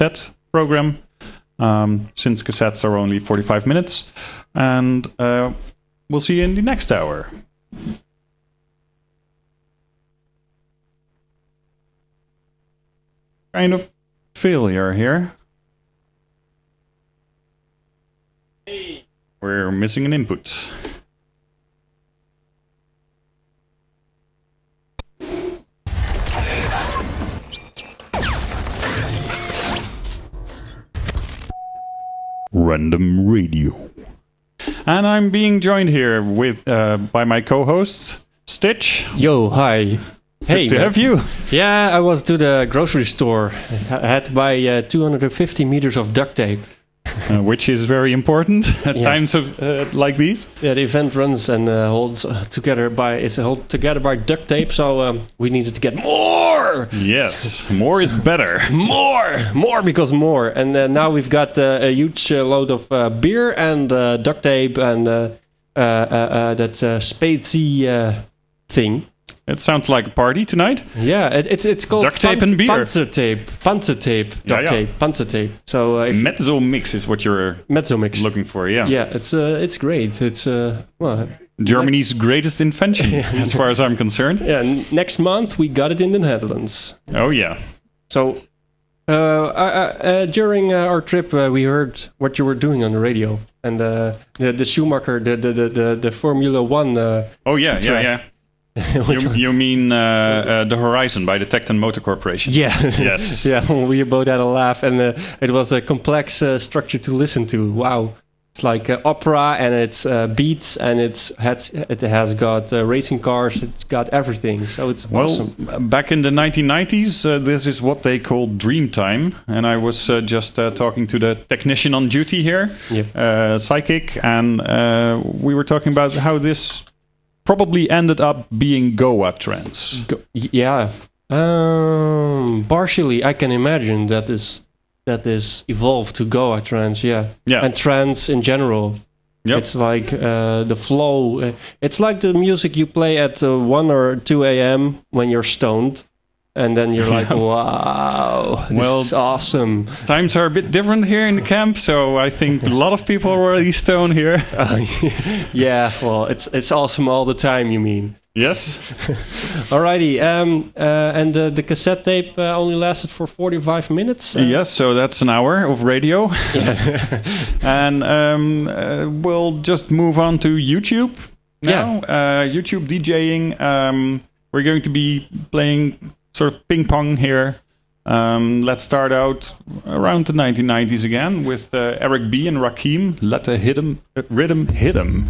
cassette program, since cassettes are only 45 minutes. And we'll see you in the next hour. Kind of failure here. Hey. We're missing an input. Random Radio. And I'm being joined here with by my co-host, Stitch. Yo, hi. Hey, good to have you. Yeah, I was to the grocery store. I had to buy 250 meters of duct tape. Which is very important at times of like these. Yeah, the event runs and holds together by held together by duct tape. So we needed to get more. Yes, more is better. more because more. And now we've got a huge load of beer and duct tape and that Spatzy thing. It sounds like a party tonight. Yeah, it's called duct tape and beer. Panzer tape, duct tape, panzer tape. So mezzo mix is what you're looking for. Yeah, yeah, it's great. It's Germany's greatest invention, as far as I'm concerned. Yeah, next month we got it in the Netherlands. Oh yeah. So during our trip, we heard what you were doing on the radio and the Schumacher, the Formula One. Oh yeah, track. Yeah. You mean The Horizon by the Tecton Motor Corporation? Yeah. Yes. Yeah, we both had a laugh, and it was a complex structure to listen to. Wow. It's like opera, and it's beats, and it has got racing cars, it's got everything, so it's awesome. Back in the 1990s, this is what they called Dream Time, and I was just talking to the technician on duty here, Psychic, and we were talking about how this probably ended up being Goa trance. Partially, I can imagine that is evolved to Goa trance, and trance in general. Yep. It's like the flow. It's like the music you play at 1 or 2 a.m. when you're stoned. And then you're like, wow, this is awesome. Times are a bit different here in the camp, so I think a lot of people are already stoned here. Yeah, well, it's awesome all the time, you mean? Yes. Alrighty, and the cassette tape only lasted for 45 minutes? Yes, so that's an hour of radio. Yeah. And we'll just move on to YouTube now. Yeah. YouTube DJing. We're going to be playing sort of ping pong here. Let's start out around the 1990s again with Eric B and Rakim. Let the rhythm hit 'em.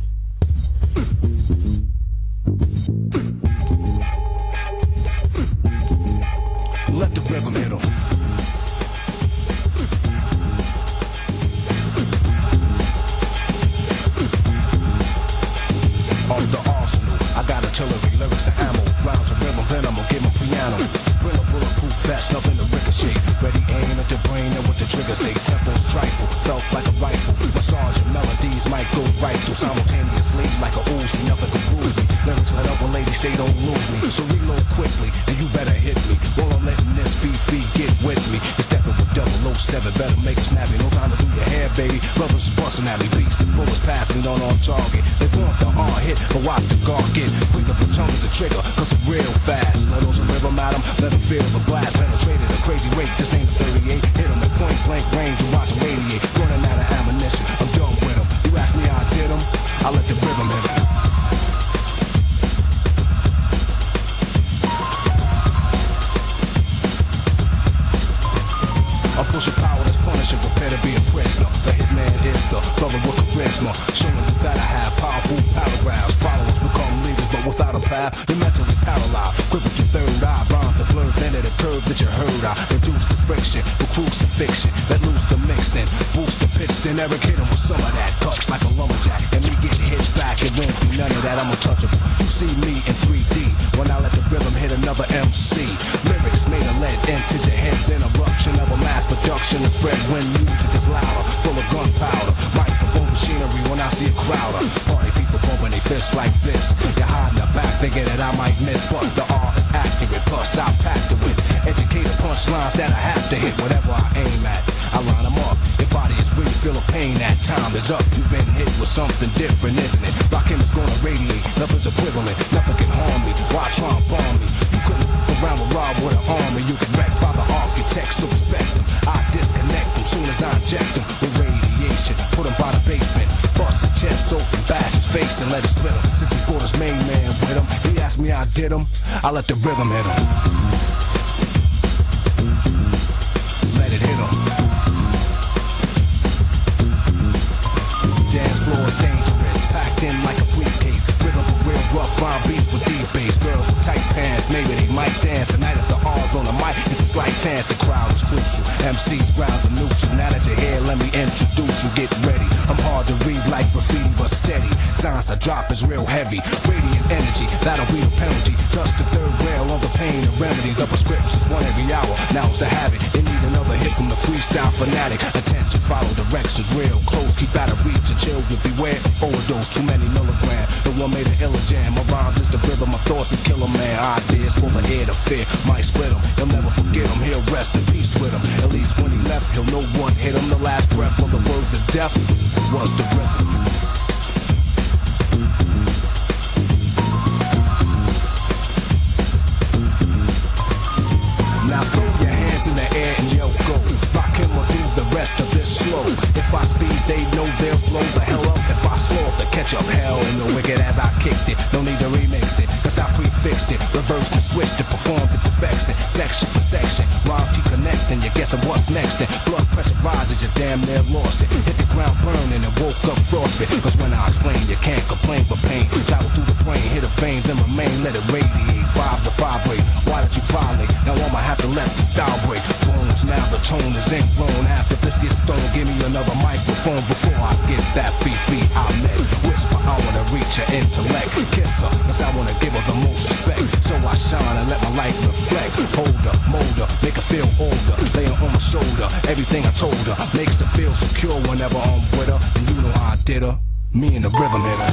Let the rhythm hit 'em. On the arsenal, I got artillery, lyrics and ammo, rounds of rhythm, then I'ma get my piano. Bring a bulletproof vest, nothing to ricochet. Ready aim at the brain and what the trigger say. Tempos trifle, felt like a rifle. Massage and melodies might go right through simultaneously like a Uzi. Nothing can bruise me. Lyrics let up when ladies say don't lose me. So reload quickly and you better hit me. While I'm letting this VV get with me. You're stepping with 007, better make it snappy. No time to do your hair, baby. Brothers busting at me, beats and bullets pass me, not on target. They want the R hit, but watch the guard get quicker for tongue is the trigger, cause it's real fast. Let those rhythm at 'em, let 'em feel the blast. Penetrated a crazy rate, just ain't a 38. Hit 'em at point blank range and watch 'em radiate. Running out of ammunition, I'm done with 'em. You ask me how I did 'em, I let the rhythm hit 'em. I'm pushing power that's punishing, prepare to be a prisoner. The hitman is the brother with charisma, showing you that I have powerful paragraphs. Followers become leaders, but without a path, you're mentally paralyzed. Quick with your third eye, rhymes are blurred, then at a curve that you heard. I reduce the friction, with crucifixion, let loose the mixing, boost the pitch, then Eric hit him with some of that, cut like a lumberjack, and me get hit back. It won't be none of that, I'm untouchable. You see me in 3D when I let the rhythm hit another MC. Lyrics made a lead into your head, then eruption of a mass production and spread when music is louder, full of gunpowder. Microphone machinery when I see a crowder. Party people bumping their fist like this. You're hiding the back, thinking that I might miss, but the R is accurate. Plus I packed it with educated punchlines that I have to hit. Whatever I aim at, I line them up. Your body is weak, feel a pain. That time is up. You've been hit with something different, isn't it? Rock him is gonna radiate. Nothing's equivalent. Nothing can harm me. Why try and bomb me? You couldn't around with Rob with an army. You can wreck by the architect, so respect him. I disconnect him soon as I inject him with radiation. Put him by the basement. Bust his chest open, bash his face and let it split him. Since he brought his main man with him, he asked me I did him. I let the rhythm hit him. Let it hit him. Dance floor is dangerous, packed in like a briefcase. Rhythm a real rough rhyme beats with deep bass. Girls with tight pants, maybe they might dance tonight if the R's on the mic. It's a slight chance, the crowd is crucial. MC's grounds are neutral. Now that you're here, let me introduce you. Get ready. I'm hard to read like graffiti, but steady. Signs I drop is real heavy. Radiant energy, that'll be the penalty. Just the third rail on the pain and remedy. The prescription's one every hour. Now it's a habit. You need another hit from the freestyle fanatic. Attention, follow directions real close. Keep out of reach of children. Beware overdose. Too many milligrams. The one made an illa jam. My rhymes is the rhythm of thoughts and kill a man. Ideas full of air to fear. Might split him. He'll never forget him. He'll rest in peace with him. At least when he left, he'll know one hit him. The last breath of the words of death was the rhythm. Now throw your hands in the air and yo go. Rock him or do the rest of this slow. If I speed, they know they'll blow the hell up. If I slow up, the catch up hell in the wicked as I kicked it. No need to remix it, cause I prefixed it. Reversed and switched it, performed to perfection. Section for section, rhymes keep connecting. You're guessing what's next then. Blood pressure rises, you damn near lost it. Hit the ground burning and woke up frostbit. Cause when I explain, you can't complain but pain. Travel through the brain, hit a vein, then remain. Let it radiate, vibe to vibrate. Why don't you violate? Now I'ma have to let the style break. Bones, now the tone is ingrown. After this gets thrown, give me another microphone before I get that free I met. Whisper, I wanna reach her intellect. Kiss her, cause I wanna give her the most respect. So I shine and let my light reflect. Hold her, mold her, make her feel older. Lay her on my shoulder, everything I told her makes her feel secure whenever I'm with her. And you know how I did her, me and the rhythm hitter.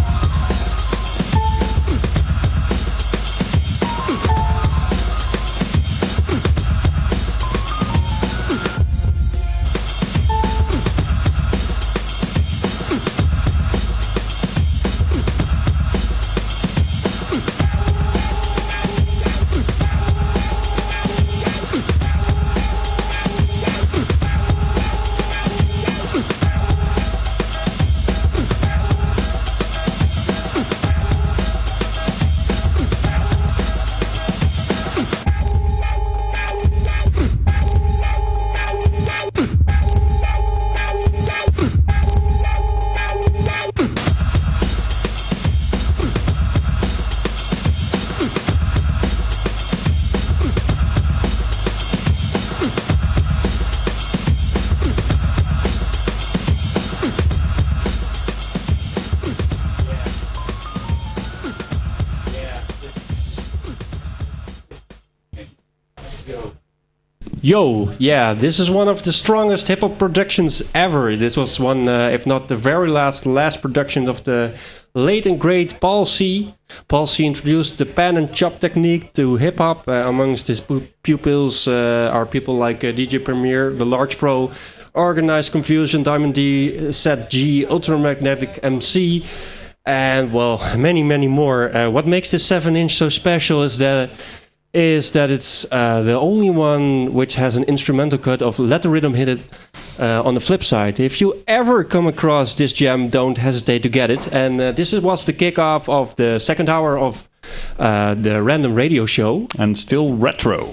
Yo, yeah, this is one of the strongest hip-hop productions ever. This was one, if not the very last production of the late and great Paul C. Paul C introduced the pan and chop technique to hip-hop. Amongst his pupils are people like DJ Premier, The Large Pro, Organized Confusion, Diamond D, Set G, Ultramagnetic MC, and, well, many, many more. What makes this 7-inch so special is that it's the only one which has an instrumental cut of Let the Rhythm Hit It on the flip side. If you ever come across this jam, don't hesitate to get it. And this was the kickoff of the second hour of the Random Radio Show. And still retro.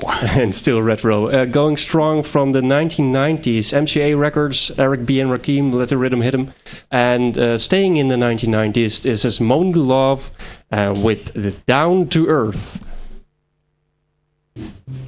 Going strong from the 1990s. MCA Records, Eric B. and Rakim, Let the Rhythm Hit Him. And staying in the 1990s, this is Moni Love with the Down to Earth.